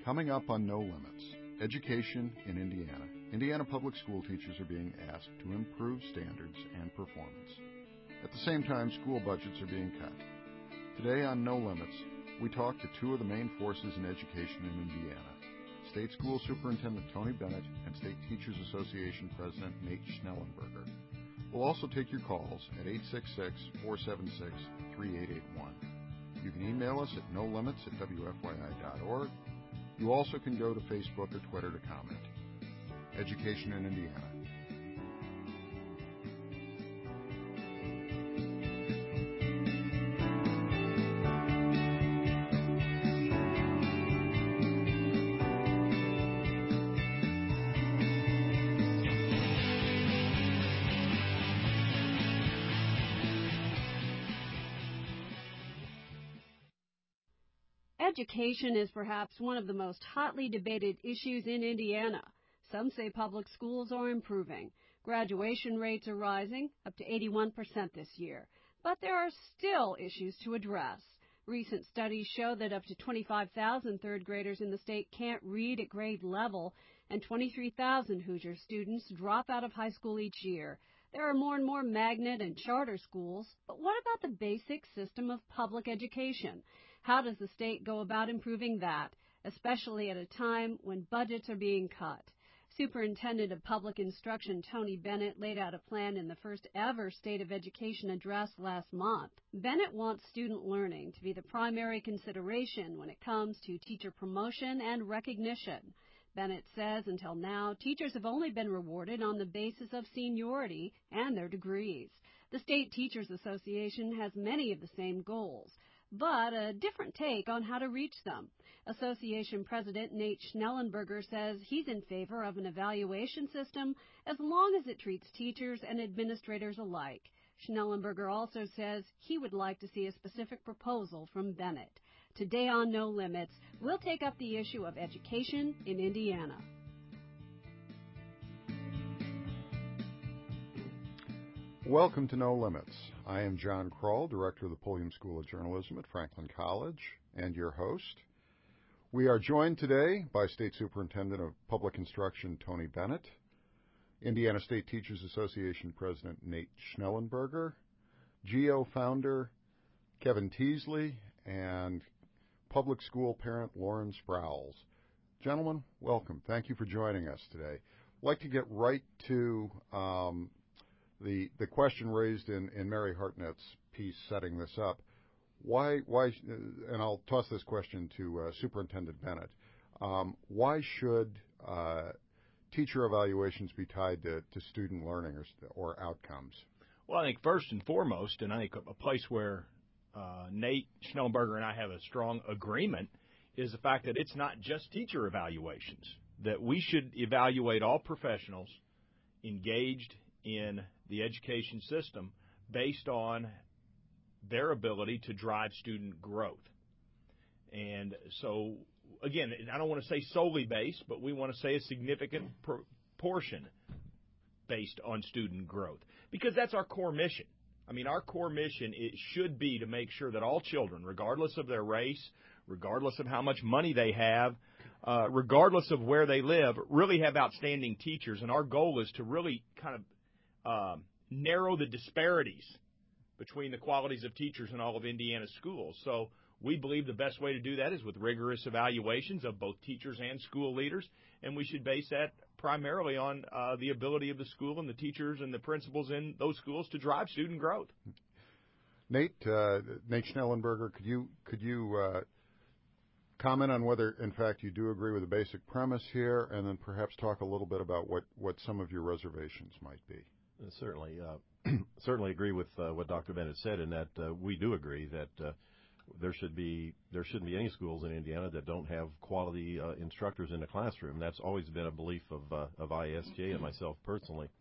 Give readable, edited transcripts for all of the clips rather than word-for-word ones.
Coming up on No Limits, education in Indiana. Indiana public school teachers are being asked to improve standards and performance. At the same time, school budgets are being cut. Today on No Limits, we talk to two of the main forces in education in Indiana, State School Superintendent Tony Bennett and State Teachers Association President Nate Schnellenberger. We'll also take your calls at 866-476-3881. You can email us at nolimits@wfyi.org. You also can go to Facebook or Twitter to comment. Education in Indiana. Education is perhaps one of the most hotly debated issues in Indiana. Some say public schools are improving. Graduation rates are rising, up to 81% this year. But there are still issues to address. Recent studies show that up to 25,000 third graders in the state can't read at grade level, and 23,000 Hoosier students drop out of high school each year. There are more and more magnet and charter schools, but what about the basic system of public education? How does the state go about improving that, especially at a time when budgets are being cut? Superintendent of Public Instruction Tony Bennett laid out a plan in the first ever State of Education address last month. Bennett wants student learning to be the primary consideration when it comes to teacher promotion and recognition. Bennett says until now, teachers have only been rewarded on the basis of seniority and their degrees. The State Teachers Association has many of the same goals, but a different take on how to reach them. Association President Nate Schnellenberger says he's in favor of an evaluation system as long as it treats teachers and administrators alike. Schnellenberger also says he would like to see a specific proposal from Bennett. Today on No Limits, we'll take up the issue of education in Indiana. Welcome to No Limits. I am John Kroll, Director of the Pulliam School of Journalism at Franklin College, and your host. We are joined today by State Superintendent of Public Instruction Tony Bennett, Indiana State Teachers Association President Nate Schnellenberger, GEO founder Kevin Teasley, and public school parent Lauren Sprowls. Gentlemen, welcome. Thank you for joining us today. I'd like to get right to the question raised in Mary Hartnett's piece setting this up. Why? And I'll toss this question to Superintendent Bennett. Why should teacher evaluations be tied to student learning or outcomes? Well, I think first and foremost, and I think a place where Nate Schnellenberger and I have a strong agreement is the fact that it's not just teacher evaluations, that we should evaluate all professionals engaged in the education system based on their ability to drive student growth. And so, again, I don't want to say solely based, but we want to say a significant portion based on student growth, because that's our core mission. I mean, our core mission, it should be to make sure that all children, regardless of their race, regardless of how much money they have, regardless of where they live, really have outstanding teachers. And our goal is to really kind of narrow the disparities between the qualities of teachers in all of Indiana's schools. So we believe the best way to do that is with rigorous evaluations of both teachers and school leaders, and we should base that primarily on the ability of the school and the teachers and the principals in those schools to drive student growth. Nate Schnellenberger, could you comment on whether, in fact, you do agree with the basic premise here, and then perhaps talk a little bit about what some of your reservations might be? Certainly agree with what Dr. Bennett said, in that we do agree that there shouldn't be any schools in Indiana that don't have quality instructors in the classroom. That's always been a belief of ISJ and myself personally.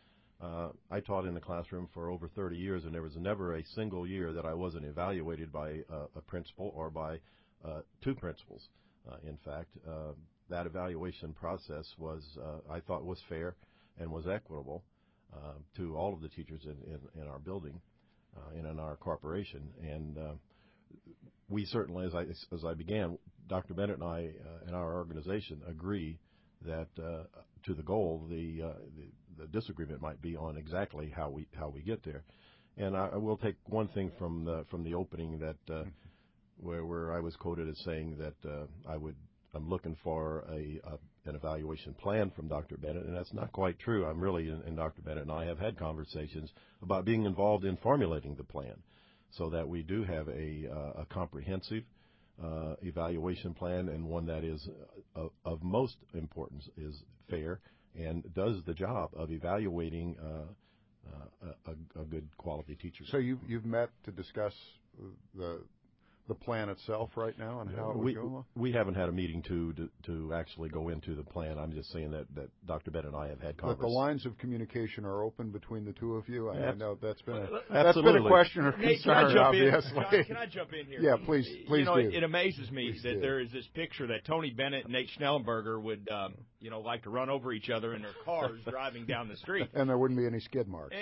I taught in the classroom for over 30 years, and there was never a single year that I wasn't evaluated by a principal or by two principals. In fact, that evaluation process I thought was fair and was equitable to all of the teachers in our building and in our corporation. And we certainly, as I began, Dr. Bennett and I and our organization agree that to the goal, the disagreement might be on exactly how we get there. And I will take one thing from the opening that where I was quoted as saying that I'm looking for an evaluation plan from Dr. Bennett, and that's not quite true. I'm really, and Dr. Bennett and I have had conversations about being involved in formulating the plan, so that we do have a comprehensive evaluation plan, and one that is of most importance is fair and does the job of evaluating a good quality teacher. So you've met to discuss the plan itself right now and how it would go along? We haven't had a meeting to actually go into the plan. I'm just saying that Dr. Bennett and I have had conversations. But the lines of communication are open between the two of you? I know that's been Absolutely. a question or Nate, concern, obviously. John, can I jump in here? Yeah, please do. It amazes me please that do. there is this picture that Tony Bennett and Nate Schnellenberger would, like to run over each other in their cars driving down the street. And there wouldn't be any skid marks.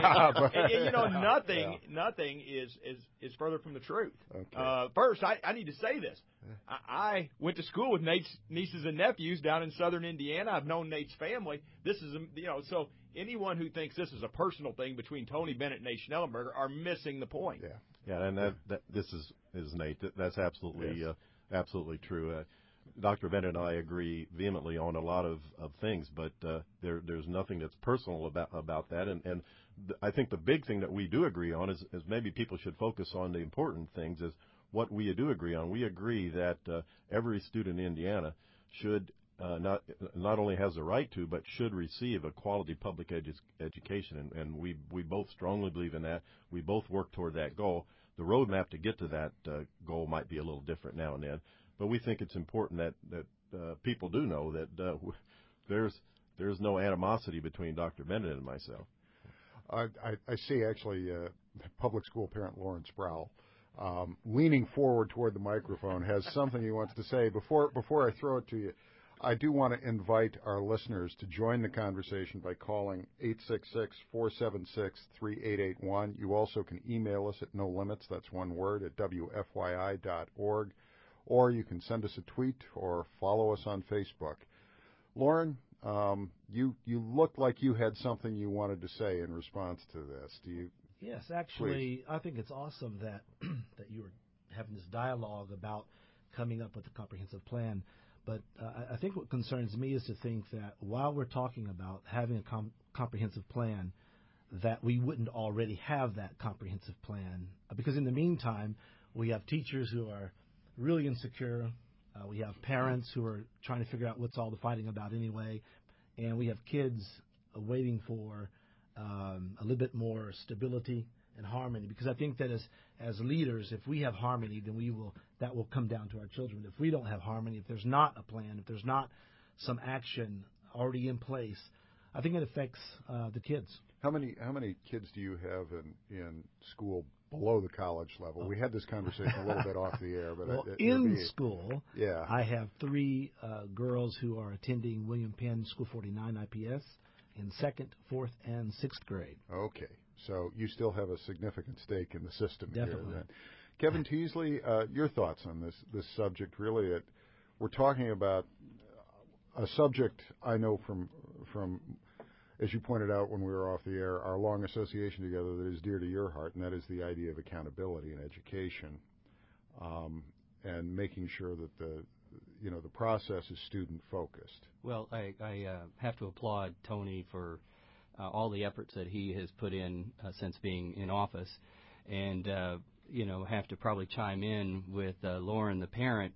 Nothing is further from the truth. Okay. First, I need to say this. I went to school with Nate's nieces and nephews down in southern Indiana. I've known Nate's family. This is, so anyone who thinks this is a personal thing between Tony Bennett and Nate Schnellenberger are missing the point. Yeah, and that this is Nate. That's absolutely absolutely true. Dr. Bennett and I agree vehemently on a lot of things, but there's nothing that's personal about that. And I think the big thing that we do agree on is maybe people should focus on the important things, is what we do agree on. We agree that every student in Indiana should not only has the right to, but should receive a quality public education. And we both strongly believe in that. We both work toward that goal. The roadmap to get to that goal might be a little different now and then. But we think it's important that people do know that there's no animosity between Dr. Bennett and myself. I see actually public school parent Lauren Sproul leaning forward toward the microphone, has something he wants to say. Before I throw it to you, I do want to invite our listeners to join the conversation by calling 866-476-3881. You also can email us at no limits, that's one word, at wfyi.org. Or you can send us a tweet or follow us on Facebook. Lauren, you looked like you had something you wanted to say in response to this. Do you? Yes, actually, Please. I think it's awesome that you were having this dialogue about coming up with a comprehensive plan. But I think what concerns me is to think that while we're talking about having a comprehensive plan, that we wouldn't already have that comprehensive plan. Because in the meantime, we have teachers who are really insecure. We have parents who are trying to figure out what's all the fighting about anyway. And we have kids waiting for a little bit more stability and harmony. Because I think that as leaders, if we have harmony, then that will come down to our children. If we don't have harmony, if there's not a plan, if there's not some action already in place, I think it affects the kids. How many kids do you have in school below the college level? We had this conversation a little bit off the air, but well, in school, yeah, I have 3 girls who are attending William Penn School 49 IPS in 2nd, 4th, and 6th grade. Okay, so you still have a significant stake in the system. Definitely. Here, then. Kevin Teasley, your thoughts on this subject? Really, we're talking about a subject I know from as you pointed out when we were off the air, our long association together that is dear to your heart, and that is the idea of accountability in education, and making sure that the process is student focused. Well, I have to applaud Tony for all the efforts that he has put in since being in office, and have to probably chime in with Lauren, the parent.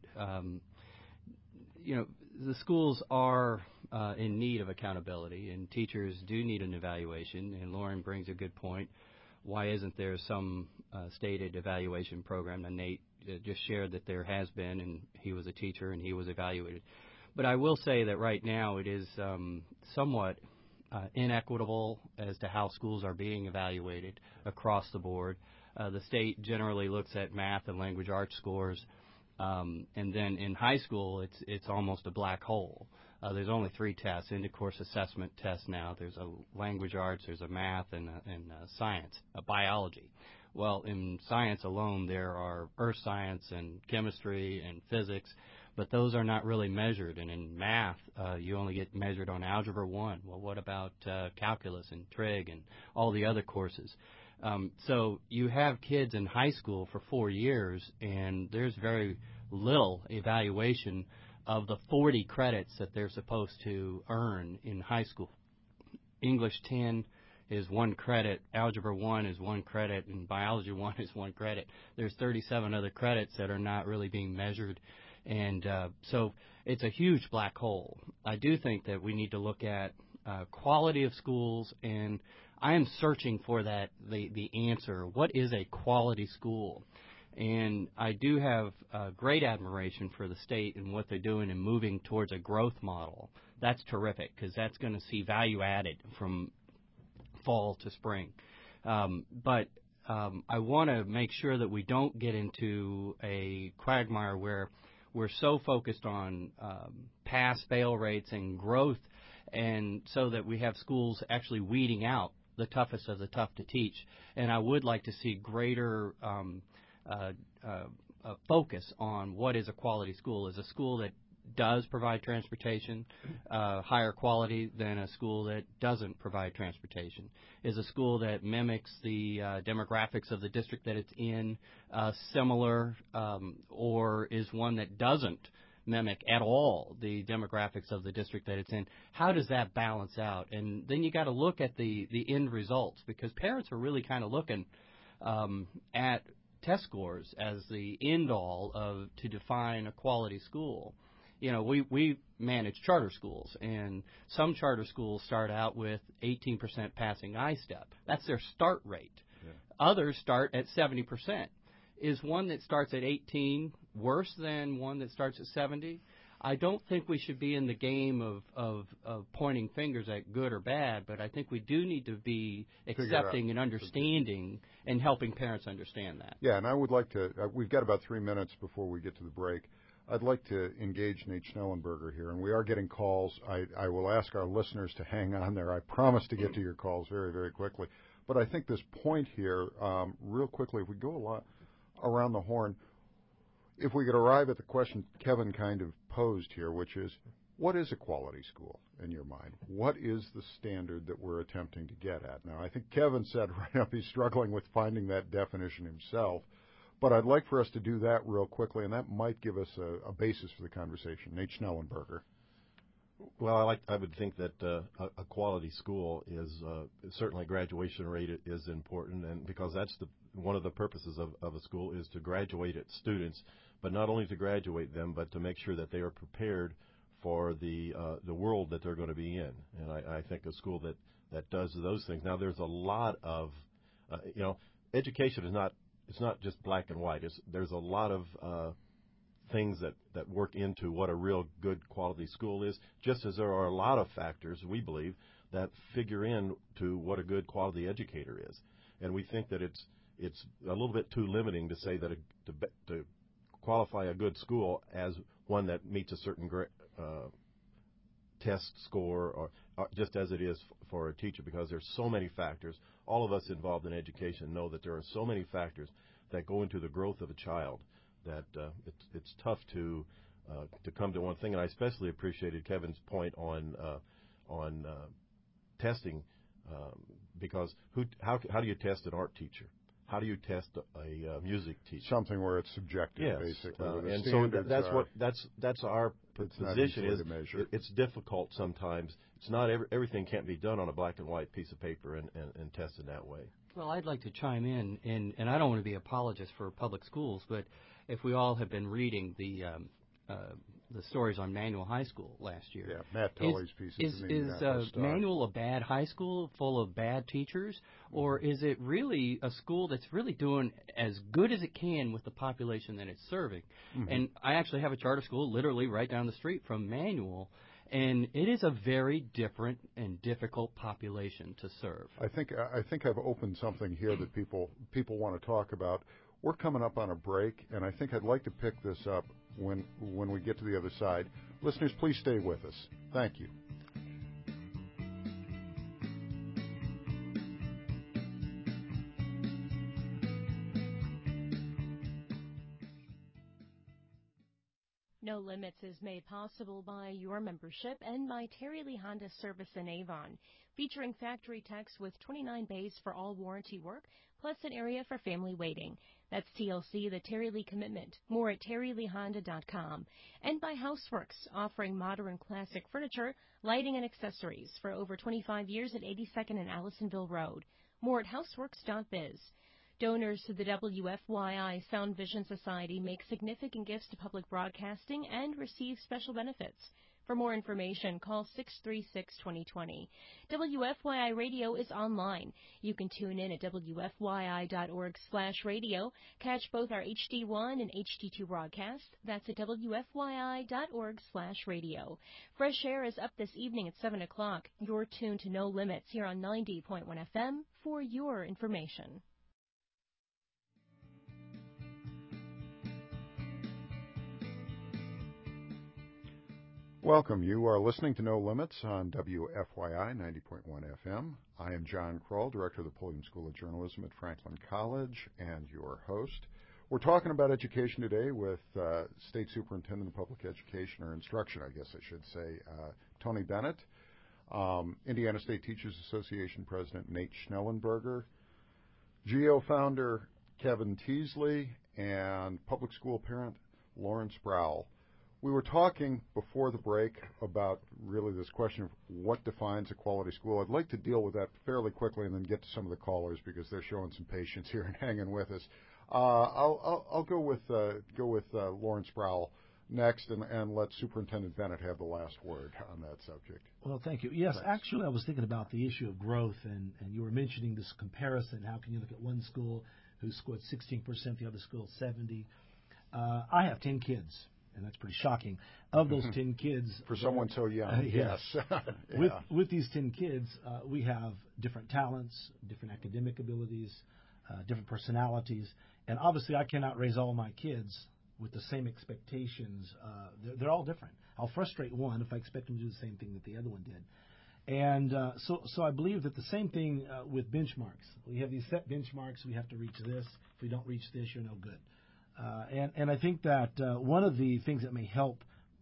The schools are in need of accountability, and teachers do need an evaluation, and Lauren brings a good point. Why isn't there some stated evaluation program? And Nate just shared that there has been, and he was a teacher, and he was evaluated. But I will say that right now it is somewhat inequitable as to how schools are being evaluated across the board. The state generally looks at math and language arts scores, and then in high school it's almost a black hole. There's only 3 tests, end-of-course assessment tests now. There's a language arts, there's a math, and science, biology. Well, in science alone, there are earth science and chemistry and physics, but those are not really measured. And in math, you only get measured on Algebra 1. Well, what about calculus and trig and all the other courses? So you have kids in high school for 4 years, and there's very little evaluation of the 40 credits that they're supposed to earn in high school. English 10 is 1 credit, Algebra 1 is 1 credit, and Biology 1 is 1 credit. There's 37 other credits that are not really being measured, and so it's a huge black hole. I do think that we need to look at quality of schools, and I am searching for that, the answer. What is a quality school? And I do have great admiration for the state and what they're doing in moving towards a growth model. That's terrific, because that's going to see value added from fall to spring. But I want to make sure that we don't get into a quagmire where we're so focused on pass-fail rates and growth, and so that we have schools actually weeding out the toughest of the tough to teach. And I would like to see greater focus on what is a quality school. Is a school that does provide transportation higher quality than a school that doesn't provide transportation? Is a school that mimics the demographics of the district that it's in similar, or is one that doesn't mimic at all the demographics of the district that it's in? How does that balance out? And then you got to look at the end results, because parents are really kind of looking at test scores as the end all to define a quality school. You know, we manage charter schools, and some charter schools start out with 18% passing ISTEP. That's their start rate. Yeah. Others start at 70%. Is one that starts at 18 worse than one that starts at 70? I don't think we should be in the game of pointing fingers at good or bad, but I think we do need to be accepting and understanding and helping parents understand that. Yeah, and I would like to, we've got about 3 minutes before we get to the break. I'd like to engage Nate Schnellenberger here, and we are getting calls. I will ask our listeners to hang on there. I promise to get to your calls very, very quickly. But I think this point here, real quickly, if we go a lot around the horn, if we could arrive at the question Kevin kind of posed here, which is, what is a quality school in your mind? What is the standard that we're attempting to get at? Now, I think Kevin said right up he's struggling with finding that definition himself, but I'd like for us to do that real quickly, and that might give us a basis for the conversation. Nate Schnellenberger. Well, I would think that a quality school is certainly graduation rate is important, and because that's one of the purposes of a school is to graduate its students, but not only to graduate them, but to make sure that they are prepared for the world that they're going to be in. And I think a school that does those things. Now, there's a lot of education is not. It's not just black and white. There's a lot of things that work into what a real good quality school is, just as there are a lot of factors, we believe, that figure in to what a good quality educator is. And we think that it's a little bit too limiting to say that to qualify a good school as one that meets a certain test score, or just as it is for a teacher, because there's so many factors. All of us involved in education know that there are so many factors that go into the growth of a child that it's tough to come to one thing. And I especially appreciated Kevin's point on testing, because how do you test an art teacher? How do you test a music teacher? Something where it's subjective, yes. Basically. And so that's our position. Is it's difficult sometimes. It's not everything can't be done on a black and white piece of paper and tested that way. Well, I'd like to chime in, and I don't want to be an apologist for public schools, but if we all have been reading the stories on Manual High School last year. Yeah, Matt Tully's pieces. Is Manual a bad high school full of bad teachers, or is it really a school that's really doing as good as it can with the population that it's serving? Mm-hmm. And I actually have a charter school literally right down the street from Manual, and it is a very different and difficult population to serve. I think I've opened something here that people want to talk about. We're coming up on a break, and I think I'd like to pick this up when we get to the other side. Listeners, please stay with us. Thank you. is made possible by your membership and by Terry Lee Honda Service in Avon, featuring factory techs with 29 bays for all warranty work, plus an area for family waiting. That's TLC, the Terry Lee commitment. More at terryleehonda.com. And by Houseworks, offering modern classic furniture, lighting, and accessories for over 25 years at 82nd and Allisonville Road. More at houseworks.biz. Donors to the WFYI Sound Vision Society make significant gifts to public broadcasting and receive special benefits. For more information, call 636-2020. WFYI Radio is online. You can tune in at WFYI.org/radio, catch both our HD1 and HD2 broadcasts. That's at WFYI.org/radio. Fresh Air is up this evening at 7 o'clock. You're tuned to No Limits here on 90.1 FM for your information. Welcome. You are listening to No Limits on WFYI 90.1 FM. I am John Kroll, Director of the Pulliam School of Journalism at Franklin College, and your host. We're talking about education today with State Superintendent of Public Education, or Instruction, I guess I should say, Tony Bennett, Indiana State Teachers Association President Nate Schnellenberger, GEO founder Kevin Teasley, and public school parent Lauren Sproul. We were talking before the break about really this question of what defines a quality school. I'd like to deal with that fairly quickly and then get to some of the callers because they're showing some patience here and hanging with us. I'll go with Lauren Sproul next and let Superintendent Bennett have the last word on that subject. Well, thank you. Yes, actually, I was thinking about the issue of growth, and you were mentioning this comparison. How can you look at one school who scored 16%, the other school 70%? I have 10 kids. And that's pretty shocking. Of those 10 kids, for someone so young, yes. Yeah. With these 10 kids, we have different talents, different academic abilities, different personalities, and obviously, I cannot raise all my kids with the same expectations. They're all different. I'll frustrate one if I expect them to do the same thing that the other one did. And so I believe that the same thing with benchmarks. We have these set benchmarks. We have to reach this. If we don't reach this, you're no good. And I think that one of the things that may help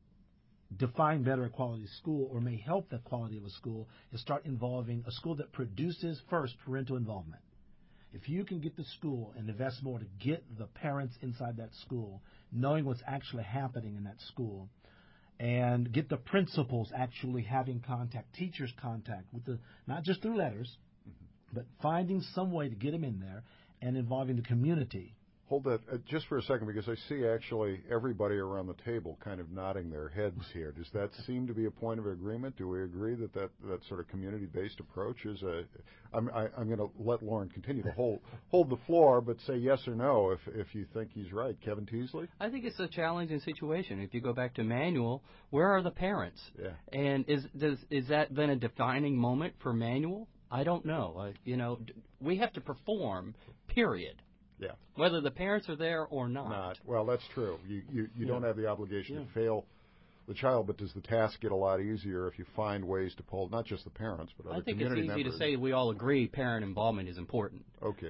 define better a quality school or may help the quality of a school is start involving a school that produces first parental involvement. If you can get the school and invest more to get the parents inside that school, knowing what's actually happening in that school, and get the principals actually having contact, teachers contact, with the not just through letters, but finding some way to get them in there and involving the community. Hold that just for a second, because I see actually everybody around the table kind of nodding their heads here. Does that seem to be a point of agreement? Do we agree that sort of community-based approach is I'm going to let Lauren continue to hold the floor, but say yes or no if you think he's right. Kevin Teasley? I think it's a challenging situation. If you go back to Manual, where are the parents? Yeah. And is that then a defining moment for Manual? I don't know. We have to perform, period. Yeah. Whether the parents are there or not. Well, that's true. You don't have the obligation to fail the child, but does the task get a lot easier if you find ways to pull not just the parents, but other community members? I think it's easy to say we all agree parent involvement is important. Okay.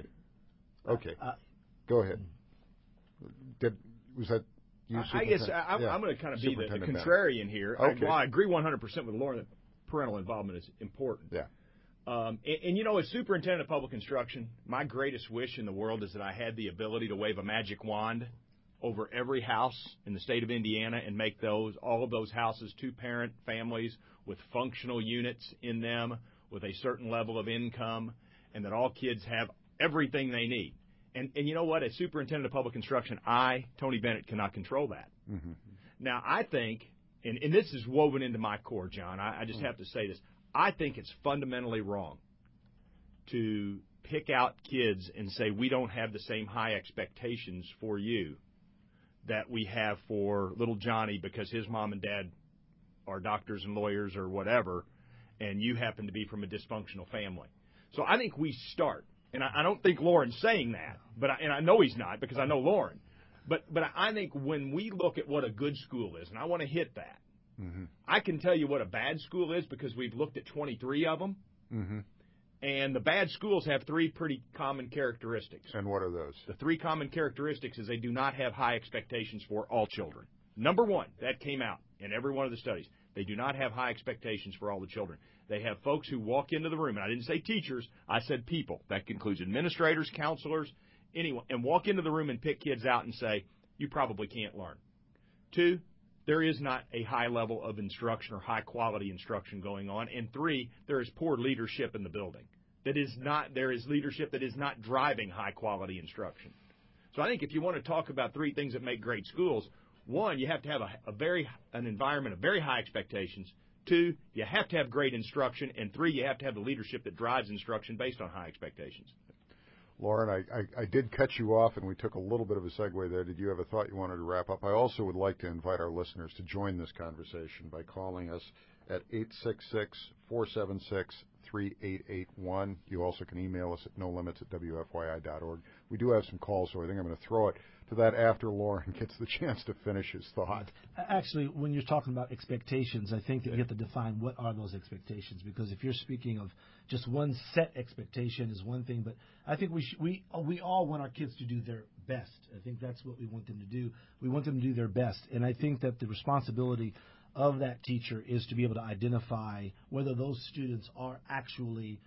Go ahead. Was that you? I guess I'm going to kind of be the contrarian here. Okay. I agree 100% with Lauren that parental involvement is important. Yeah. And as superintendent of public instruction, my greatest wish in the world is that I had the ability to wave a magic wand over every house in the state of Indiana and make all of those houses two-parent families with functional units in them, with a certain level of income, and that all kids have everything they need. And you know what? As superintendent of public instruction, Tony Bennett, cannot control that. Mm-hmm. Now, I think, and this is woven into my core, John, I just have to say this, I think it's fundamentally wrong to pick out kids and say we don't have the same high expectations for you that we have for little Johnny because his mom and dad are doctors and lawyers or whatever, and you happen to be from a dysfunctional family. So I think we start, and I don't think Lauren's saying that, and I know he's not because I know Lauren, but I think when we look at what a good school is, and I want to hit that, mm-hmm. I can tell you what a bad school is because we've looked at 23 of them. Mm-hmm. And the bad schools have three pretty common characteristics. And what are those? The three common characteristics is they do not have high expectations for all children. Number one, that came out in every one of the studies. They do not have high expectations for all the children. They have folks who walk into the room, and I didn't say teachers, I said people. That includes administrators, counselors, anyone, and walk into the room and pick kids out and say, you probably can't learn. Two, there is not a high level of instruction or high quality instruction going on. And three, there is poor leadership in the building. There is leadership that is not driving high quality instruction. So I think if you want to talk about three things that make great schools, one, you have to have an environment of very high expectations. Two, you have to have great instruction. And three, you have to have the leadership that drives instruction based on high expectations. Lauren, I did cut you off, and we took a little bit of a segue there. Did you have a thought you wanted to wrap up? I also would like to invite our listeners to join this conversation by calling us at 866-476-3881. You also can email us at nolimits@wfyi.org. We do have some calls, so I think I'm going to throw it to that after Lauren gets the chance to finish his thought. Actually, when you're talking about expectations, I think that you have to define what are those expectations, because if you're speaking of just one set expectation is one thing, but I think we all want our kids to do their best. I think that's what we want them to do. We want them to do their best, and I think that the responsibility of that teacher is to be able to identify whether those students are actually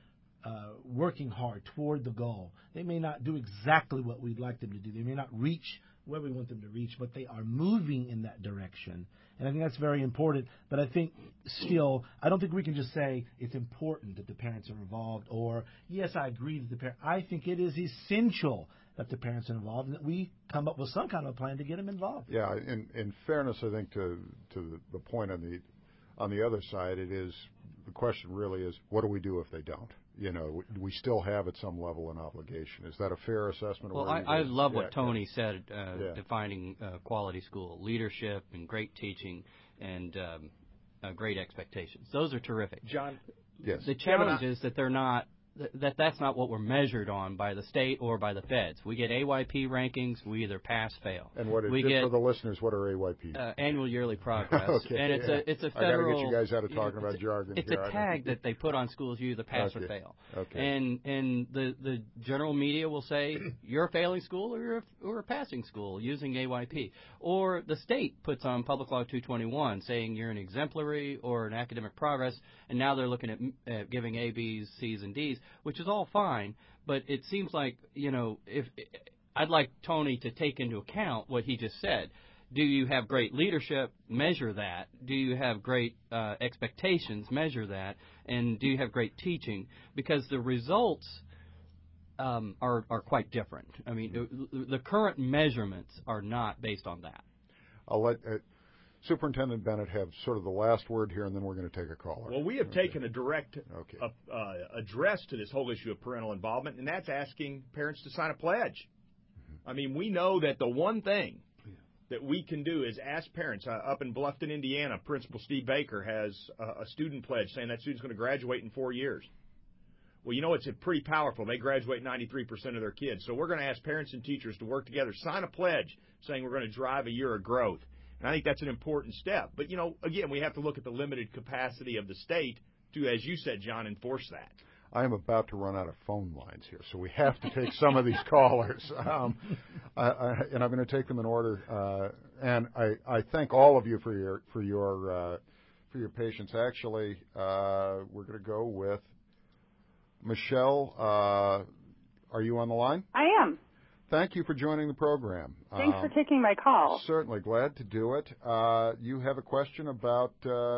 working hard toward the goal. They may not do exactly what we'd like them to do. They may not reach where we want them to reach, but they are moving in that direction. And I think that's very important. But I think still, I don't think we can just say it's important that the parents are involved, or, yes, I agree that the parents. I think it is essential that the parents are involved and that we come up with some kind of a plan to get them involved. Yeah, in fairness, I think to the point on the other side, the question really is, what do we do if they don't? You know, we still have at some level an obligation. Is that a fair assessment? Well, I love what Tony said, defining quality school, leadership and great teaching and great expectations. Those are terrific. John? Yes. The challenge is that that's not what we're measured on by the state or by the feds. We get AYP rankings, we either pass, fail. And for the listeners, what are AYP? Annual yearly progress. Okay, and it's a federal. I got to get you guys out of talking about jargon. It's a tag that they put on schools. You either pass or fail. Okay. And the general media will say you're a failing school or you're a passing school using AYP. Or the state puts on Public Law 221 saying you're an exemplary or an academic progress, and now they're looking at giving A, B's, C's, and D's, which is all fine, but it seems like, if I'd like Tony to take into account what he just said. Do you have great leadership? Measure that. Do you have great expectations? Measure that. And do you have great teaching? Because the results are quite different. I mean, the current measurements are not based on that. I'll let Superintendent Bennett have sort of the last word here, and then we're going to take a caller. Well, we have taken a direct address to this whole issue of parental involvement, and that's asking parents to sign a pledge. I mean, we know that the one thing that we can do is ask parents. Up in Bluffton, Indiana, Principal Steve Baker has a student pledge saying that student's going to graduate in 4 years. Well, it's pretty powerful. They graduate 93% of their kids. So we're going to ask parents and teachers to work together, sign a pledge saying we're going to drive a year of growth. And I think that's an important step. But, again, we have to look at the limited capacity of the state to, as you said, John, enforce that. I am about to run out of phone lines here, so we have to take some of these callers. And I'm going to take them in order. And I thank all of you for your patience. Actually, we're going to go with Michelle. Are you on the line? I am. Thank you for joining the program. Thanks for taking my call. Certainly, glad to do it. You have a question about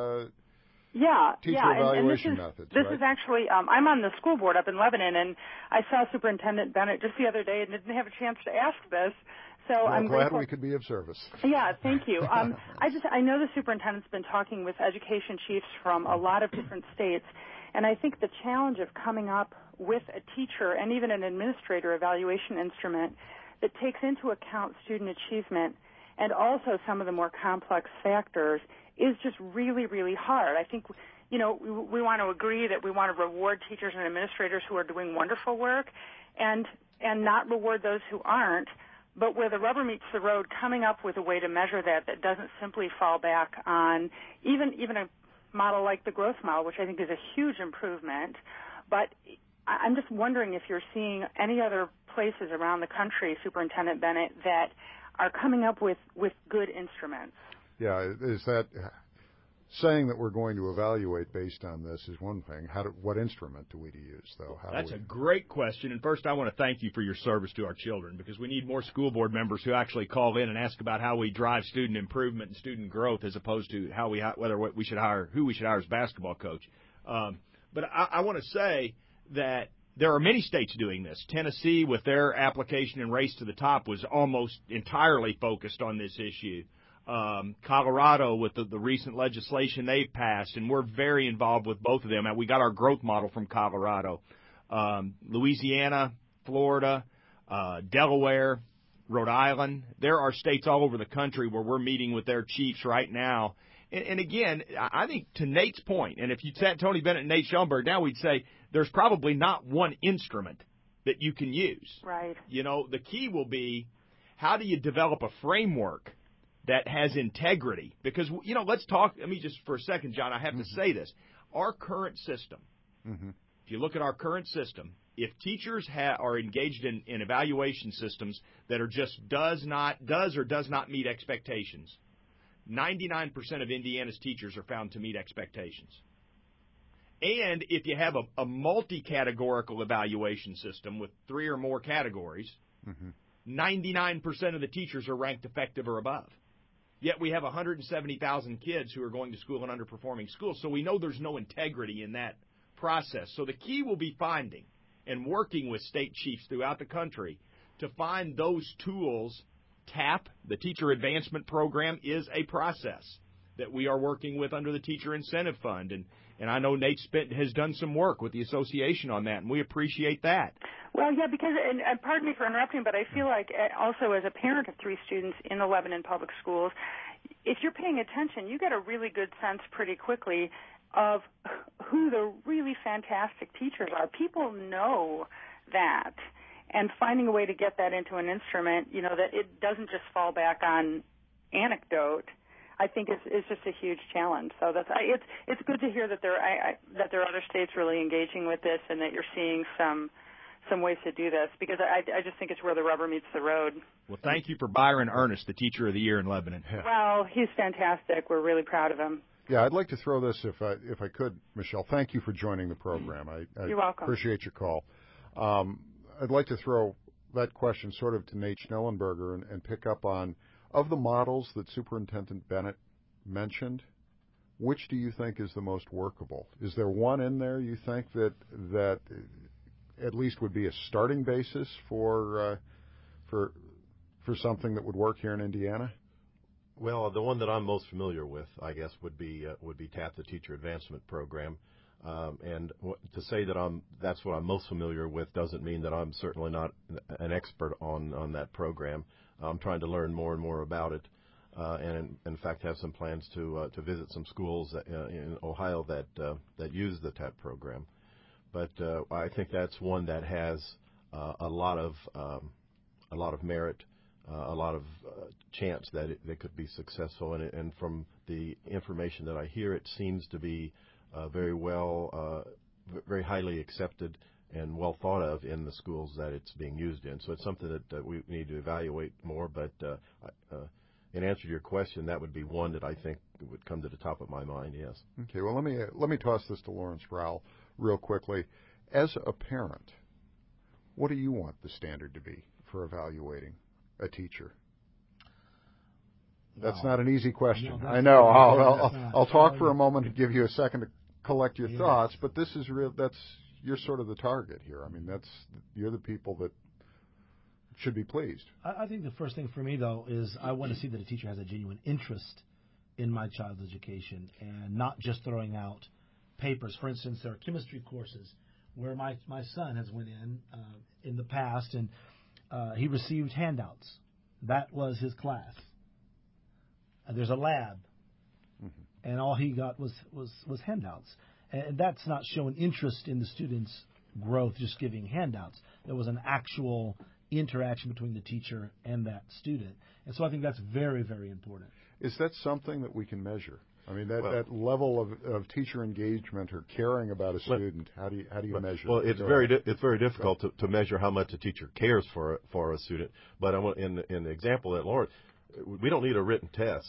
teacher evaluation methods, This is actually, I'm on the school board up in Lebanon, and I saw Superintendent Bennett just the other day and didn't have a chance to ask this. So I'm glad grateful. We could be of service. Yeah, thank you. I know the superintendent's been talking with education chiefs from a lot of different states, and I think the challenge of coming up with a teacher and even an administrator evaluation instrument that takes into account student achievement and also some of the more complex factors is just really, really hard. I think, we want to agree that we want to reward teachers and administrators who are doing wonderful work and not reward those who aren't. But where the rubber meets the road, coming up with a way to measure that doesn't simply fall back on even a model like the growth model, which I think is a huge improvement. But I'm just wondering if you're seeing any other places around the country, Superintendent Bennett, that are coming up with good instruments. Yeah, is that saying that we're going to evaluate based on this is one thing. What instrument do we use, though? That's a great question. And first, I want to thank you for your service to our children, because we need more school board members who actually call in and ask about how we drive student improvement and student growth, as opposed to who we should hire as basketball coach. But I want to say that there are many states doing this. Tennessee, with their application and Race to the Top, was almost entirely focused on this issue. Colorado, with the recent legislation they've passed, and we're very involved with both of them. And we got our growth model from Colorado. Louisiana, Florida, Delaware, Rhode Island. There are states all over the country where we're meeting with their chiefs right now. And again, I think to Nate's point, and if you sat Tony Bennett and Nate Schellenberg now, we'd say there's probably not one instrument that you can use. Right. You know, the key will be, how do you develop a framework that has integrity? Because, you know, let me just for a second, John, I have to say this. Our current system, if you look at our current system, if teachers are engaged in evaluation systems that are just does or does not meet expectations, 99% of Indiana's teachers are found to meet expectations. And if you have a multi-categorical evaluation system with 3 or more categories, 99% of the teachers are ranked effective or above. Yet we have 170,000 kids who are going to school in underperforming schools, so we know there's no integrity in that process. So the key will be finding and working with state chiefs throughout the country to find those tools. TAP, the Teacher Advancement Program, is a process that we are working with under the Teacher Incentive Fund. And I know Nate Spent has done some work with the association on that, and we appreciate that. Well, yeah, because, and pardon me for interrupting, but I feel like also as a parent of 3 students in the Lebanon Public Schools, if you're paying attention, you get a really good sense pretty quickly of who the really fantastic teachers are. People know that. And finding a way to get that into an instrument, you know, that it doesn't just fall back on anecdote, I think is just a huge challenge. So it's good to hear that there are other states really engaging with this, and that you're seeing some ways to do this, because I just think it's where the rubber meets the road. Well, thank you for Byron Ernest, the Teacher of the Year in Lebanon. Well, he's fantastic. We're really proud of him. Yeah, I'd like to throw this, if I could, Michelle. Thank you for joining the program. You're welcome. Appreciate your call. I'd like to throw that question sort of to Nate Schellenberger and pick up on, of the models that Superintendent Bennett mentioned, which do you think is the most workable? Is there one in there you think that at least would be a starting basis for something that would work here in Indiana? Well, the one that I'm most familiar with, I guess, would be TAP, the Teacher Advancement Program. And to say that that's what I'm most familiar with doesn't mean that I'm certainly not an expert on that program. I'm trying to learn more and more about it, and in fact have some plans to visit some schools in Ohio that use the TAP program. But I think that's one that has a lot of merit, a lot of chance that it could be successful. And from the information that I hear, it seems to be very highly accepted and well thought of in the schools that it's being used in. So it's something that we need to evaluate more. But in answer to your question, that would be one that I think would come to the top of my mind. Yes. Okay. Well, let me toss this to Lawrence Rowell real quickly. As a parent, what do you want the standard to be for evaluating a teacher? Wow. That's not an easy question. No, I know. I'll talk for a moment and give you a second to collect your thoughts, but this is real. You're sort of the target here. I mean, you're the people that should be pleased. I think the first thing for me, though, is I want to see that a teacher has a genuine interest in my child's education and not just throwing out papers. For instance, there are chemistry courses where my son has went in the past, and he received handouts. That was his class. There's a lab, and all he got was handouts. And that's not showing interest in the students' growth, just giving handouts. There was an actual interaction between the teacher and that student. And so I think that's very, very important. Is that something that we can measure? I mean, that level of teacher engagement or caring about a student, how do you measure? Well, it's very difficult to measure how much a teacher cares for a student. But in the example that Lawrence, we don't need a written test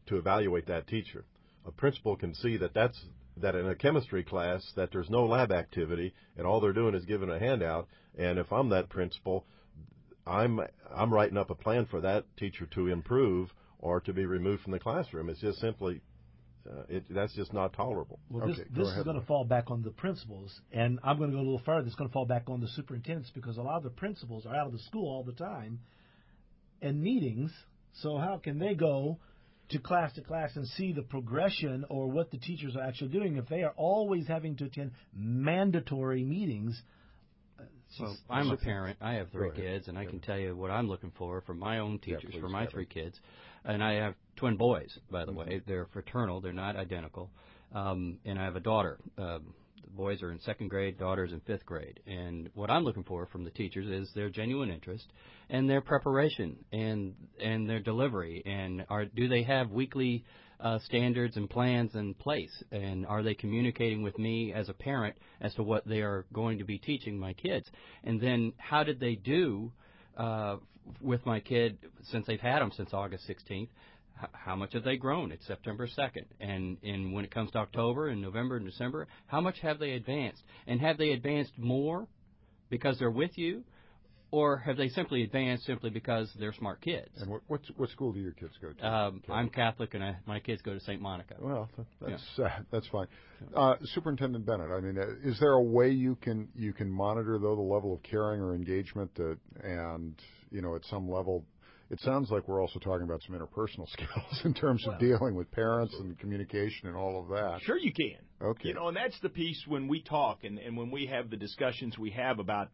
to evaluate that teacher. A principal can see that in a chemistry class that there's no lab activity and all they're doing is giving a handout. And if I'm that principal, I'm writing up a plan for that teacher to improve or to be removed from the classroom. It's just simply that's just not tolerable. Well, this is going to fall back on the principals, and I'm going to go a little further. It's going to fall back on the superintendents because a lot of the principals are out of the school all the time in meetings. So how can they go to class and see the progression or what the teachers are actually doing if they are always having to attend mandatory meetings? Well, I'm a parent. I have 3 kids, and I can tell you what I'm looking for from my own teachers, for my 3 kids. And I have twin boys, by the way. They're fraternal. They're not identical. And I have a daughter. The boys are in 2nd grade, daughter's in 5th grade. And what I'm looking for from the teachers is their genuine interest and their preparation and their delivery. And do they have weekly standards and plans in place? And are they communicating with me as a parent as to what they are going to be teaching my kids? And then how did they do with my kid since they've had them since August 16th? How much have they grown? It's September 2nd. And when it comes to October and November and December, how much have they advanced? And have they advanced more because they're with you? Or have they simply advanced simply because they're smart kids? And what school do your kids go to? I'm Catholic, and my kids go to St. Monica. Well, that's fine. Superintendent Bennett, I mean, is there a way you can monitor, though, the level of caring or engagement and, at some level, it sounds like we're also talking about some interpersonal skills in terms of dealing with parents and communication and all of that. Sure you can. Okay. And that's the piece when we talk and when we have the discussions we have about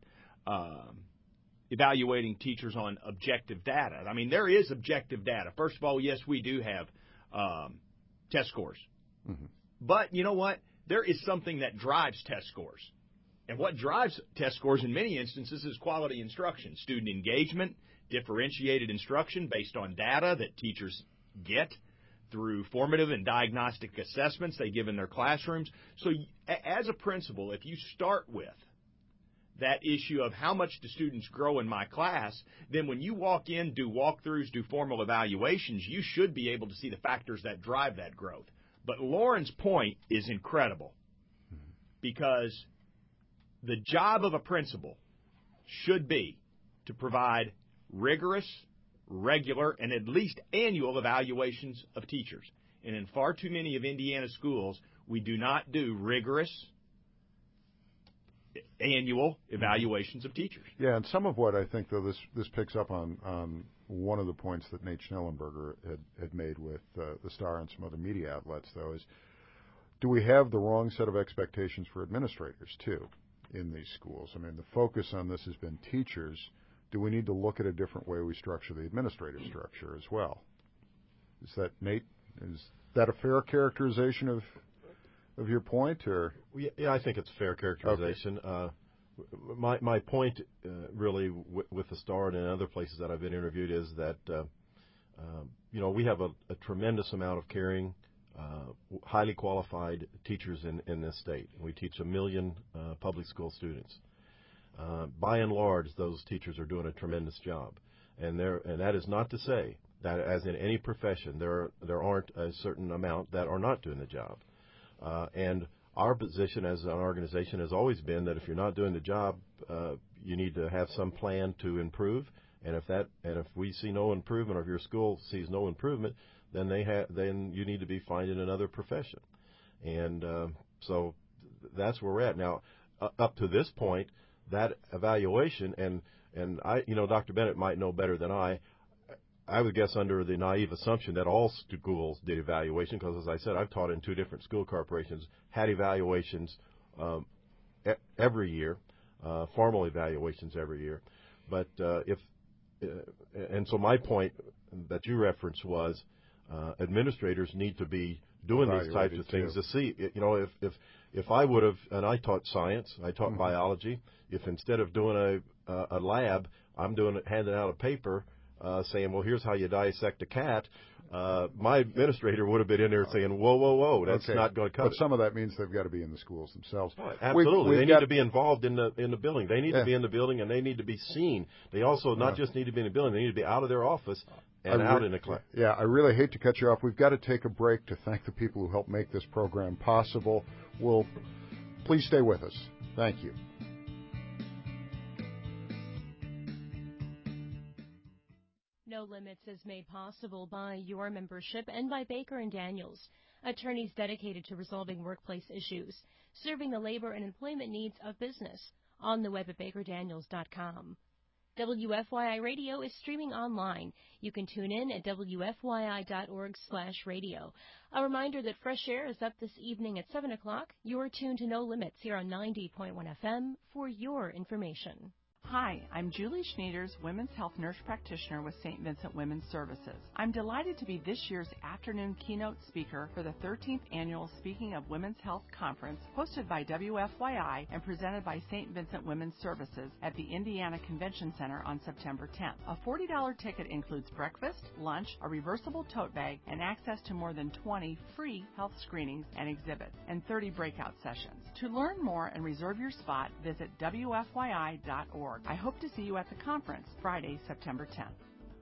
evaluating teachers on objective data. I mean, there is objective data. First of all, yes, we do have test scores. Mm-hmm. But you know what? There is something that drives test scores. And what drives test scores in many instances is quality instruction, student engagement, differentiated instruction based on data that teachers get through formative and diagnostic assessments they give in their classrooms. So as a principal, if you start with that issue of how much do students grow in my class, then when you walk in, do walkthroughs, do formal evaluations, you should be able to see the factors that drive that growth. But Lauren's point is incredible because the job of a principal should be to provide rigorous, regular, and at least annual evaluations of teachers. And in far too many of Indiana schools, we do not do rigorous annual evaluations of teachers. Yeah, and some of what I think, though, this picks up on one of the points that Nate Schnellenberger had made with the Star and some other media outlets, though, is do we have the wrong set of expectations for administrators, too, in these schools? I mean, the focus on this has been teachers. Do we need to look at a different way we structure the administrative structure as well? Is that, Nate, is that a fair characterization of your point, or? Yeah, I think it's a fair characterization. Okay. My point, really, with the Star and other places that I've been interviewed is that, we have a tremendous amount of caring, highly qualified teachers in this state. We teach 1 million public school students. By and large, those teachers are doing a tremendous job, and that is not to say that, as in any profession, there aren't a certain amount that are not doing the job. And our position as an organization has always been that if you're not doing the job, you need to have some plan to improve. And if we see no improvement, or if your school sees no improvement, then you need to be finding another profession. And so that's where we're at now. Up to this point, that evaluation, and Dr. Bennett might know better than I would guess under the naive assumption that all schools did evaluation, because, as I said, I've taught in 2 different school corporations, had evaluations every year, formal evaluations every year. But and so my point that you referenced was administrators need to be doing these types of things to see, if I would have, and I taught science, I taught biology, if instead of doing a lab, I'm handing out a paper saying, well, here's how you dissect a cat, my administrator would have been in there saying, whoa, that's not going to cut it. But some of that means they've got to be in the schools themselves. Right, absolutely. They need to be involved in the building. They need to be in the building, and they need to be seen. They also not just need to be in the building, they need to be out of their office out in the class. Yeah, I really hate to cut you off. We've got to take a break to thank the people who helped make this program possible. Please stay with us. Thank you. No Limits is made possible by your membership and by Baker & Daniels, attorneys dedicated to resolving workplace issues, serving the labor and employment needs of business. On the web at bakerdaniels.com. WFYI Radio is streaming online. You can tune in at wfyi.org/radio. A reminder that Fresh Air is up this evening at 7 o'clock. You're tuned to No Limits here on 90.1 FM for your information. Hi, I'm Julie Schneiders, Women's Health Nurse Practitioner with St. Vincent Women's Services. I'm delighted to be this year's afternoon keynote speaker for the 13th Annual Speaking of Women's Health Conference, hosted by WFYI and presented by St. Vincent Women's Services at the Indiana Convention Center on September 10th. A $40 ticket includes breakfast, lunch, a reversible tote bag, and access to more than 20 free health screenings and exhibits, and 30 breakout sessions. To learn more and reserve your spot, visit WFYI.org. I hope to see you at the conference Friday, September 10th.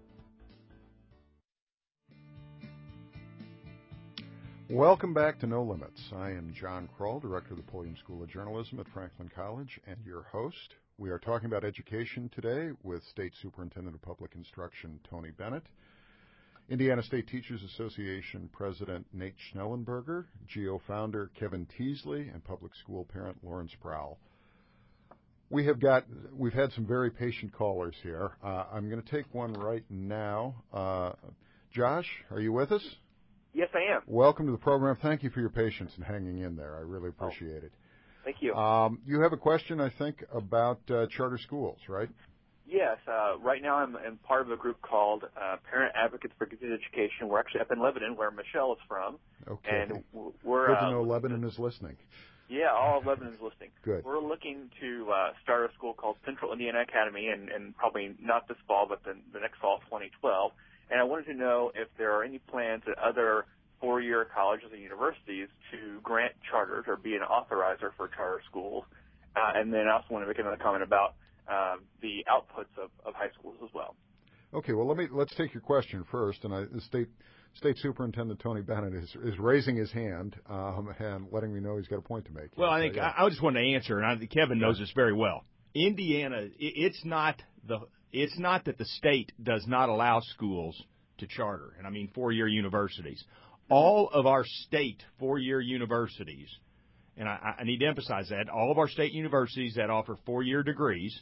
Welcome back to No Limits. I am John Kroll, Director of the Pulliam School of Journalism at Franklin College, and your host. We are talking about education today with State Superintendent of Public Instruction Tony Bennett, Indiana State Teachers Association President Nate Schnellenberger, GEO founder Kevin Teasley, and public school parent Lauren Sproul. We've had some very patient callers here. I'm going to take one right now. Josh, are you with us? Yes, I am. Welcome to the program. Thank you for your patience and hanging in there. I really appreciate it. Thank you. You have a question, I think, about charter schools, right? Yes. Right now I'm part of a group called Parent Advocates for Good Education. We're actually up in Lebanon, where Michelle is from. Okay. And we're good to know Lebanon is listening. Yeah, all of Lebanon is listening. Good. We're looking to start a school called Central Indiana Academy, and probably not this fall, but the next fall, 2012. And I wanted to know if there are any plans at other four-year colleges and universities to grant charters or be an authorizer for charter schools. And then I also want to make another comment about the outputs of high schools as well. Okay, well, let's take your question first. And the State Superintendent Tony Bennett is raising his hand and letting me know he's got a point to make. Well, I think I just want to answer, and Kevin knows this very well. Indiana, it's not that the state does not allow schools to charter, and I mean four-year universities. All of our state four-year universities, and I need to emphasize that, all of our state universities that offer four-year degrees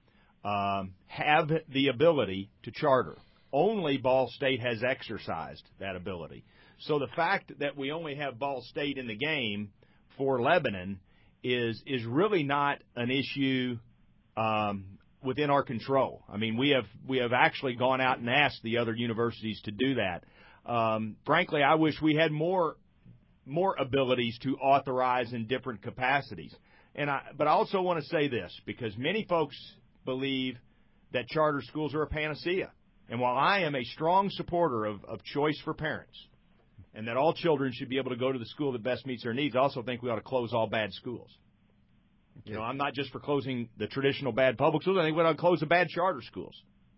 have the ability to charter. Only Ball State has exercised that ability. So the fact that we only have Ball State in the game for Lebanon is really not an issue within our control. I mean, we have actually gone out and asked the other universities to do that. Frankly, I wish we had more abilities to authorize in different capacities. But I also want to say this, because many folks believe that charter schools are a panacea. And while I am a strong supporter of choice for parents and that all children should be able to go to the school that best meets their needs, I also think we ought to close all bad schools. You know, I'm not just for closing the traditional bad public schools. I think we ought to close the bad charter schools.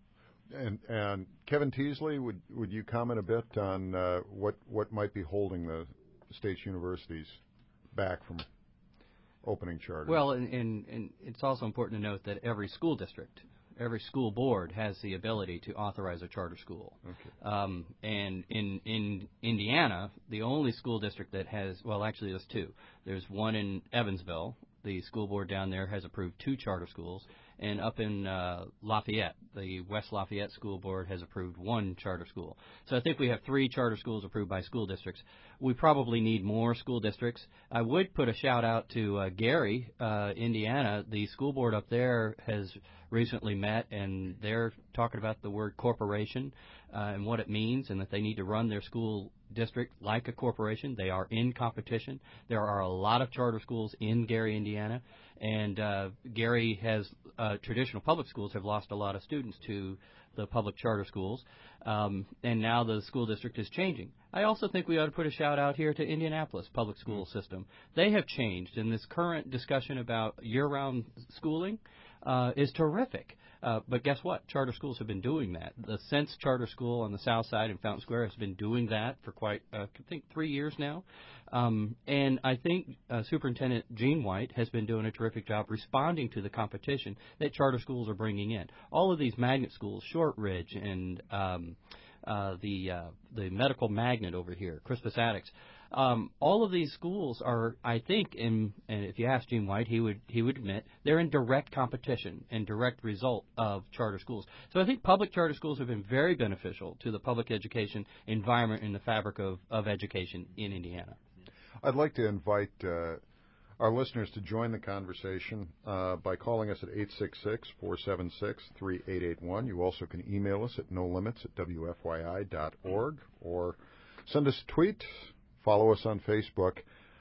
And Kevin Teasley, would you comment a bit on what might be holding the state's universities back from opening charters? Well, and it's also important to note that every school district, every school board has the ability to authorize a charter school. Okay. And in Indiana, the only school district that has, well, actually there's two. There's one in Evansville. The school board down there has approved 2 charter schools. And up in Lafayette, the West Lafayette School Board has approved 1 charter school. So I think we have 3 charter schools approved by school districts. We probably need more school districts. I would put a shout out to Gary, Indiana. The school board up there has recently met, and they're talking about the word corporation and what it means, and that they need to run their school district like a corporation. They are in competition. There are a lot of charter schools in Gary, Indiana, and Gary has traditional public schools have lost a lot of students to the public charter schools, and now the school district is changing. I also think we ought to put a shout out here to Indianapolis public school system. They have changed, and this current discussion about year-round schooling is terrific. But guess what? Charter schools have been doing that. The Sense Charter School on the south side in Fountain Square has been doing that for quite, I think, 3 years now. And I think Superintendent Gene White has been doing a terrific job responding to the competition that charter schools are bringing in. All of these magnet schools, Shortridge and the medical magnet over here, Crispus Attucks. All of these schools are, I think, and if you ask Gene White, he would admit they're in direct competition and direct result of charter schools. So I think public charter schools have been very beneficial to the public education environment and the fabric of education in Indiana. I'd like to invite our listeners to join the conversation by calling us at 866-476-3881. You also can email us at nolimits@wfyi.org or send us a tweet. Follow us on Facebook.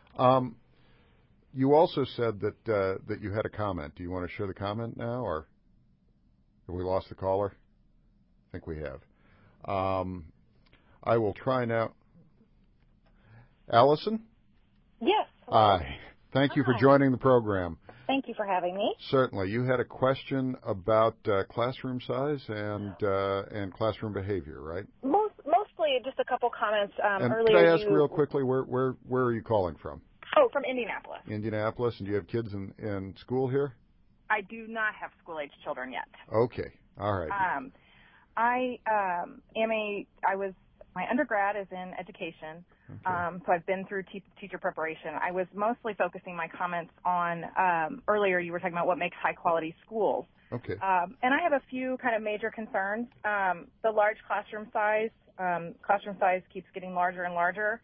You also said that you had a comment. Do you want to share the comment now, or have we lost the caller? I think we have. I will try now. Allison? Yes. Hi. Thank you for joining the program. Thank you for having me. Certainly. You had a question about classroom size and classroom behavior, right? Mostly just a couple comments and earlier. Could I ask real quickly, where are you calling from? Oh, from Indianapolis. Indianapolis. And do you have kids in school here? I do not have school-age children yet. Okay. All right. My undergrad is in education, so I've been through teacher preparation. I was mostly focusing my comments on, earlier you were talking about what makes high-quality schools. Okay. And I have a few kind of major concerns. The large classroom size keeps getting larger and larger.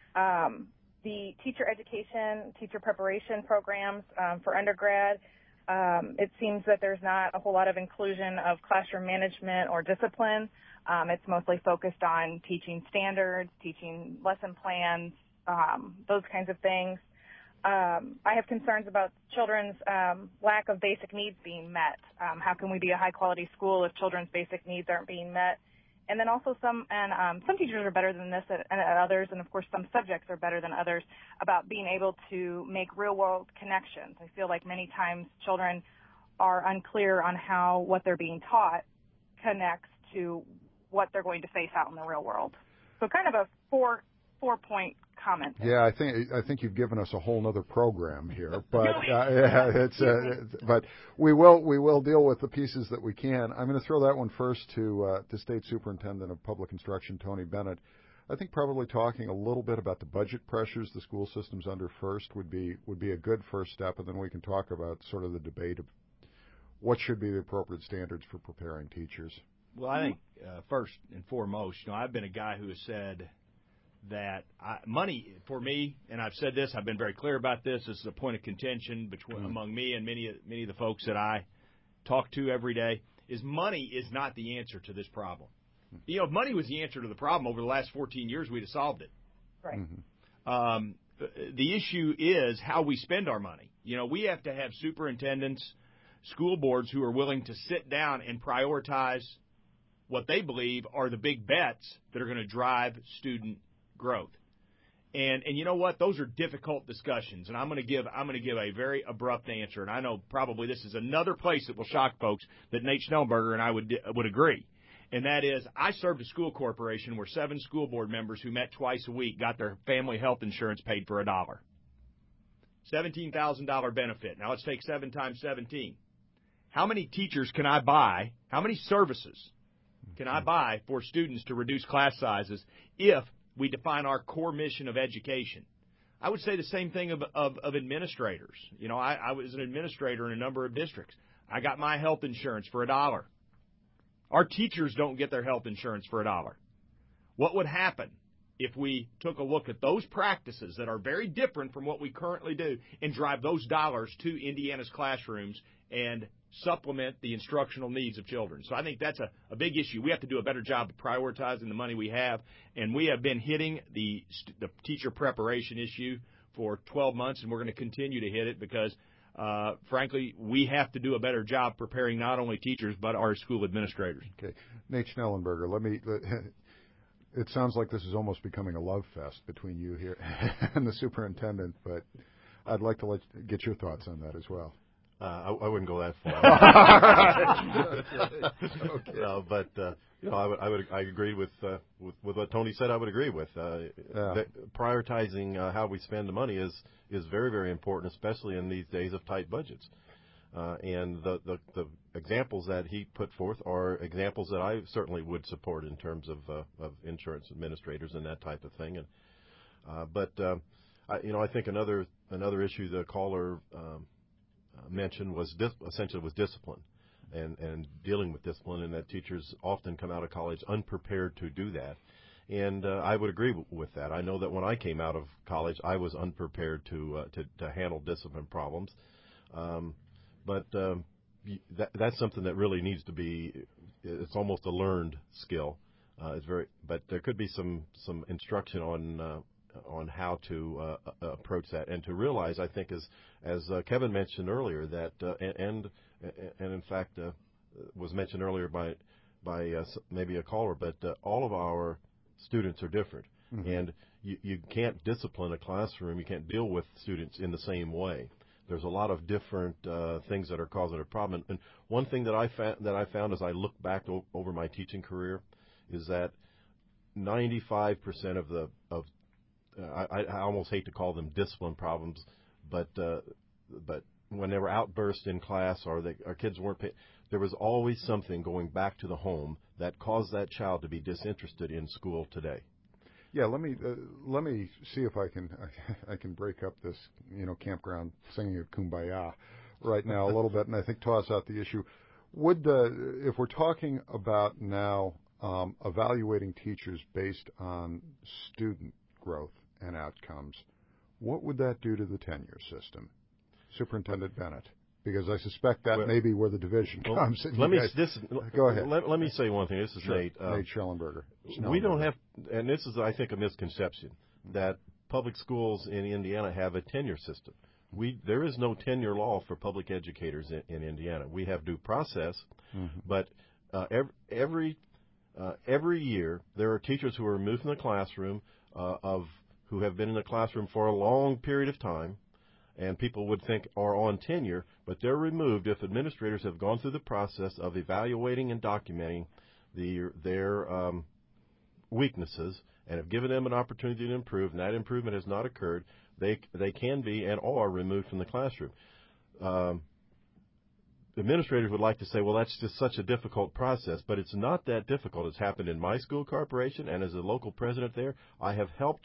The teacher education, teacher preparation programs for undergrad, it seems that there's not a whole lot of inclusion of classroom management or discipline. It's mostly focused on teaching standards, teaching lesson plans, those kinds of things. I have concerns about children's lack of basic needs being met. How can we be a high-quality school if children's basic needs aren't being met? And then also some teachers are better than this and others, and of course some subjects are better than others, about being able to make real-world connections. I feel like many times children are unclear on how what they're being taught connects to what they're going to face out in the real world. So kind of a four-point comment. Yeah, I think you've given us a whole other program here, but but we will deal with the pieces that we can. I'm going to throw that one first to State Superintendent of Public Instruction Tony Bennett. I think probably talking a little bit about the budget pressures the school system's under first would be a good first step, and then we can talk about sort of the debate of what should be the appropriate standards for preparing teachers. Well, I think first and foremost, I've been a guy who has said that money for me, and I've said this, I've been very clear about this. This is a point of contention among me and many of the folks that I talk to every day. Is money is not the answer to this problem. If money was the answer to the problem over the last 14 years, we'd have solved it. Right. The issue is how we spend our money. We have to have superintendents, school boards who are willing to sit down and prioritize what they believe are the big bets that are going to drive student growth. And you know what? Those are difficult discussions, and I'm going to give a very abrupt answer. And I know probably this is another place that will shock folks that Nate Schnellenberger and I would agree. And that is, I served a school corporation where 7 school board members who met twice a week got their family health insurance paid for $1. $17,000 benefit. Now let's take 7 times 17. How many teachers can I buy? How many services can I buy for students to reduce class sizes if we define our core mission of education? I would say the same thing of administrators. I was an administrator in a number of districts. I got my health insurance for $1. Our teachers don't get their health insurance for $1. What would happen if we took a look at those practices that are very different from what we currently do and drive those dollars to Indiana's classrooms and supplement the instructional needs of children? So I think that's a big issue. We have to do a better job of prioritizing the money we have, and we have been hitting the teacher preparation issue for 12 months, and we're going to continue to hit it because, frankly, we have to do a better job preparing not only teachers but our school administrators. Okay. Nate Schnellenberger, it sounds like this is almost becoming a love fest between you here and the superintendent, but I'd like to get your thoughts on that as well. I wouldn't go that far. Okay. But I agree with what Tony said. I would agree with that prioritizing how we spend the money is very, very important, especially in these days of tight budgets. And the examples that he put forth are examples that I certainly would support in terms of insurance administrators and that type of thing. And I think another issue the caller mentioned was essentially discipline and dealing with discipline, and that teachers often come out of college unprepared to do that. And I would agree with that. I know that when I came out of college, I was unprepared to handle discipline problems. But that's something that really needs to be. It's almost a learned skill. But there could be some instruction on how to approach that, and to realize, I think, as Kevin mentioned earlier, that and in fact was mentioned earlier by maybe a caller, but all of our students are different, mm-hmm. and you can't discipline a classroom. You can't deal with students in the same way. There's a lot of different things that are causing a problem. And one thing that I found as I look back over my teaching career is that 95% of I almost hate to call them discipline problems, but when there were outbursts in class or our kids weren't paying, there was always something going back to the home that caused that child to be disinterested in school today. Yeah, let me see if I can break up this campground singing of Kumbaya right now a little bit, and I think toss out the issue. If we're talking about now evaluating teachers based on student growth and outcomes, what would that do to the tenure system, Superintendent Bennett? Because I suspect that may be where the division comes. Go ahead. Let me say one thing. This is Nate. Nate Schellenberger. We don't have, and this is, I think, a misconception, that public schools in Indiana have a tenure system. There is no tenure law for public educators in Indiana. We have due process, mm-hmm. but every year there are teachers who are removed from the classroom who have been in the classroom for a long period of time, and people would think are on tenure, but they're removed if administrators have gone through the process of evaluating and documenting their weaknesses and have given them an opportunity to improve, and that improvement has not occurred. They can be and are removed from the classroom. Administrators would like to say, well, that's just such a difficult process, but it's not that difficult. It's happened in my school corporation, and as a local president there, I have helped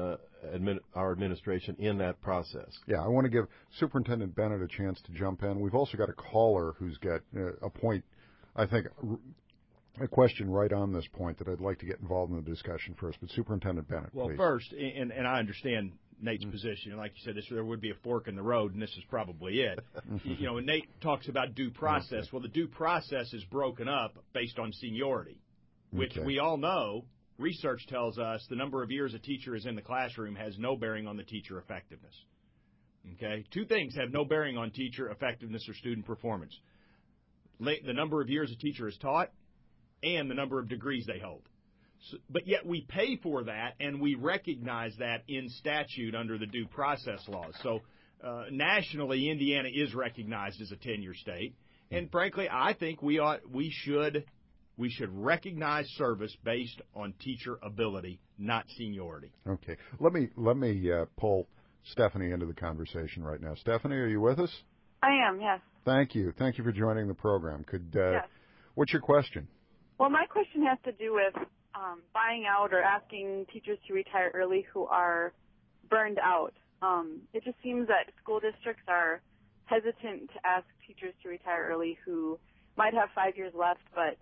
our administration in that process. Yeah, I want to give Superintendent Bennett a chance to jump in. We've also got a caller who's got a point, I think, a question right on this point that I'd like to get involved in the discussion first. But Superintendent Bennett, well, please. First, and I understand Nate's position. Like you said, there would be a fork in the road, and this is probably it. When Nate talks about due process, well, the due process is broken up based on seniority, which we all know. Research tells us the number of years a teacher is in the classroom has no bearing on the teacher effectiveness. Okay? Two things have no bearing on teacher effectiveness or student performance. The number of years a teacher is taught and the number of degrees they hold. But yet we pay for that, and we recognize that in statute under the due process laws. So nationally, Indiana is recognized as a tenure state. And frankly, I think we should recognize service based on teacher ability, not seniority. Okay. Let me pull Stephanie into the conversation right now. Stephanie, are you with us? I am, yes. Thank you. Thank you for joining the program. Yes. What's your question? Well, my question has to do with buying out or asking teachers to retire early who are burned out. It just seems that school districts are hesitant to ask teachers to retire early who might have 5 years left, but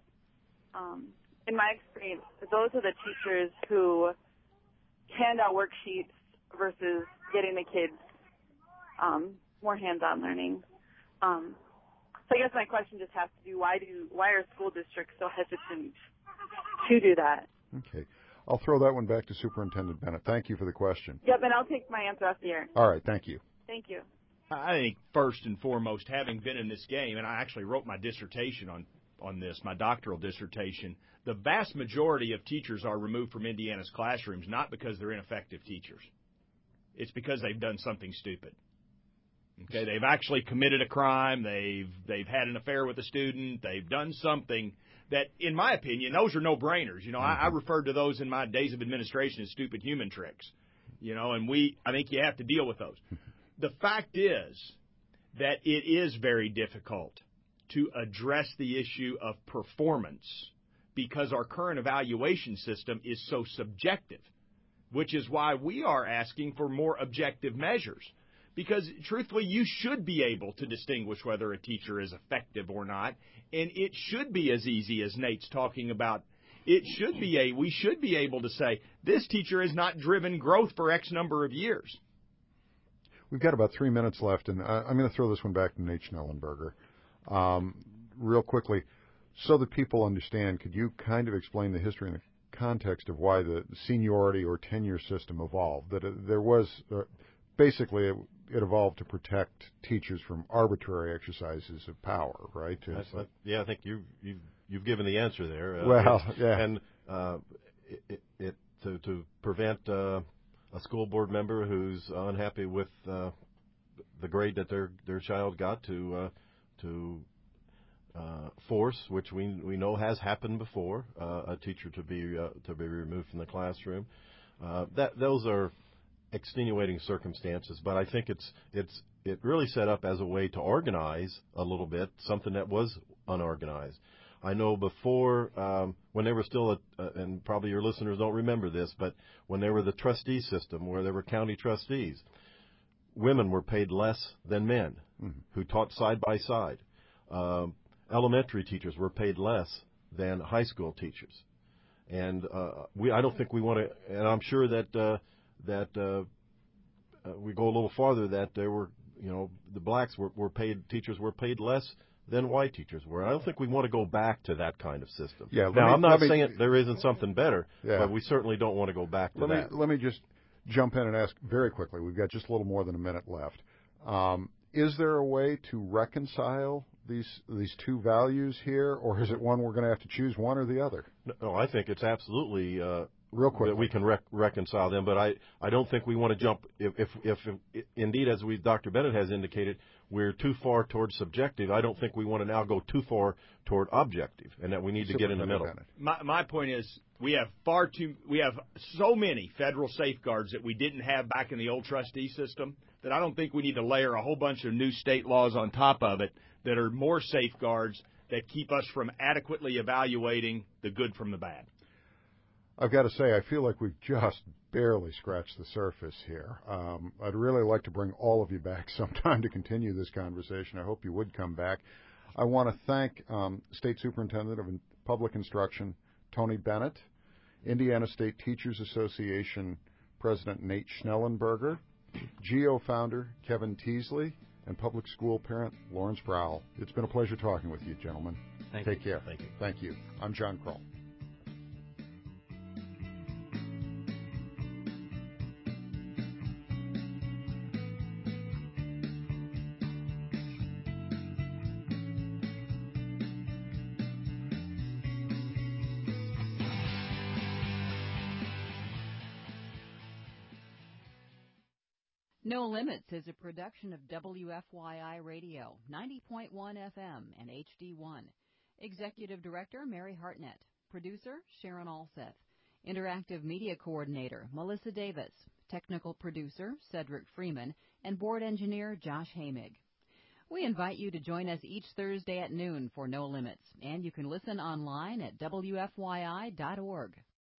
in my experience, those are the teachers who hand out worksheets versus getting the kids more hands-on learning. So I guess my question just has to do, why are school districts so hesitant to do that? Okay. I'll throw that one back to Superintendent Bennett. Thank you for the question. Yep, and I'll take my answer off the air. All right, thank you. Thank you. I think first and foremost, having been in this game, and I actually wrote my dissertation on this, my doctoral dissertation, the vast majority of teachers are removed from Indiana's classrooms not because they're ineffective teachers. It's because they've done something stupid. Okay, they've actually committed a crime. They've had an affair with a student. They've done something that, in my opinion, those are no-brainers. You know, I referred to those in my days of administration as stupid human tricks. You know, and I think you have to deal with those. The fact is that it is very difficult to address the issue of performance because our current evaluation system is so subjective, which is why we are asking for more objective measures. Because, truthfully, you should be able to distinguish whether a teacher is effective or not, and it should be as easy as Nate's talking about. We should be able to say, this teacher has not driven growth for X number of years. We've got about 3 minutes left, and I'm going to throw this one back to Nate Schnellenberger. Real quickly, so that people understand, could you kind of explain the history and the context of why the seniority or tenure system evolved? That there was basically it evolved to protect teachers from arbitrary exercises of power, right? I think you've given the answer there. And to prevent a school board member who's unhappy with the grade that their child got to force, which we know has happened before, a teacher to be removed from the classroom. Those are extenuating circumstances, but I think it really set up as a way to organize a little bit something that was unorganized. I know before, when they were still, and probably your listeners don't remember this, but when they were the trustee system, where there were county trustees, women were paid less than men who taught side by side. Elementary teachers were paid less than high school teachers. And I don't think we want to, and I'm sure that we go a little farther, that there were, the blacks were paid, teachers were paid less than white teachers were. I don't think we want to go back to that kind of system. Yeah, now, I'm not saying there isn't something better, but we certainly don't want to go back to that. Let me just jump in and ask very quickly. We've got just a little more than a minute left. Is there a way to reconcile these two values here, or is it one we're going to have to choose one or the other? No, I think it's absolutely real quick that we can reconcile them, but I don't think we want to jump. If indeed, as Dr. Bennett has indicated, we're too far toward subjective, I don't think we want to now go too far toward objective, and that we need to get in the middle. My point is, we have so many federal safeguards that we didn't have back in the old trustee system that I don't think we need to layer a whole bunch of new state laws on top of it that are more safeguards that keep us from adequately evaluating the good from the bad. I've got to say, I feel like we've just barely scratched the surface here. I'd really like to bring all of you back sometime to continue this conversation. I hope you would come back. I want to thank State Superintendent of Public Instruction, Tony Bennett, Indiana State Teachers Association President Nate Schnellenberger, GEO founder Kevin Teasley, and public school parent Lawrence Browell. It's been a pleasure talking with you, gentlemen. Take care. Thank you. Thank you. I'm John Kroll. No Limits is a production of WFYI Radio, 90.1 FM and HD1. Executive Director, Mary Hartnett. Producer, Sharon Alseth. Interactive Media Coordinator, Melissa Davis. Technical Producer, Cedric Freeman. And Board Engineer, Josh Hamig. We invite you to join us each Thursday at noon for No Limits, and you can listen online at WFYI.org.